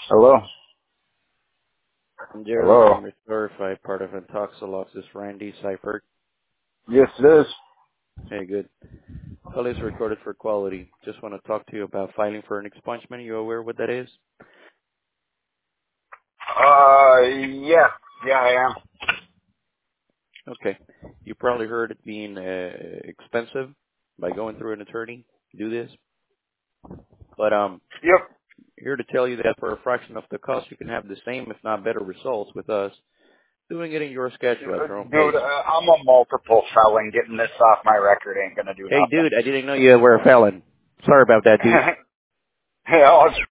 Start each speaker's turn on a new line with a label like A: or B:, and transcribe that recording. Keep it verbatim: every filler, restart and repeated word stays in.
A: Hello?
B: Jerry
A: Hello?
B: from Restorify, part of Intoxilox. This is Randy Seifert.
A: Yes, it is.
B: Hey, good. Call is recorded for quality. Just want to talk to you about filing for an expungement. You aware what that is?
A: Uh, yeah. Yeah, I am.
B: Okay. You probably heard it being uh, expensive by going through an attorney. Do this. But um,
A: Yep.
B: here to tell you that for a fraction of the cost, you can have the same, if not better, results with us doing it in your schedule at
A: Uh,
B: your own
A: Dude,
B: pace.
A: uh, I'm a multiple felon. Getting this off my record ain't gonna do
B: Hey,
A: nothing.
B: dude, I didn't know you were a felon. Sorry about that, dude.
A: Hell, it's